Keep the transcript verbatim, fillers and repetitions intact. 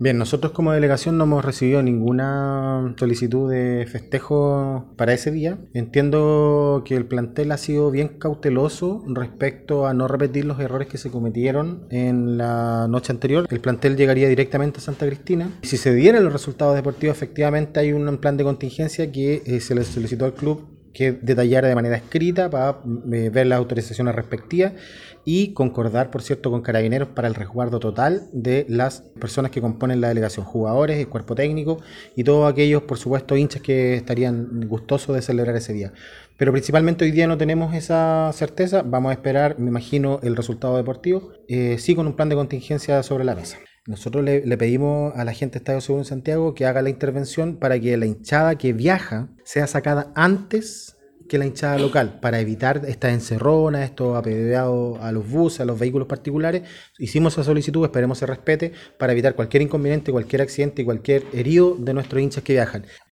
Bien, nosotros como delegación no hemos recibido ninguna solicitud de festejo para ese día. Entiendo que el plantel ha sido bien cauteloso respecto a no repetir los errores que se cometieron en la noche anterior. El plantel llegaría directamente a Santa Cristina. Si se dieran los resultados deportivos, efectivamente hay un plan de contingencia que eh, se le solicitó al club que detallara de manera escrita para eh, ver las autorizaciones respectivas y concordar, por cierto, con Carabineros para el resguardo total de las personas que componen la delegación, jugadores, el cuerpo técnico y todos aquellos, por supuesto, hinchas que estarían gustosos de celebrar ese día. Pero principalmente hoy día no tenemos esa certeza, vamos a esperar, me imagino, el resultado deportivo, eh, sí con un plan de contingencia sobre la mesa. Nosotros le, le pedimos a la gente de Estadio Seguro en Santiago que haga la intervención para que la hinchada que viaja sea sacada antes que la hinchada local, para evitar estas encerronas, estos apedreados a los buses, a los vehículos particulares. Hicimos esa solicitud, esperemos se respete, para evitar cualquier inconveniente, cualquier accidente y cualquier herido de nuestros hinchas que viajan.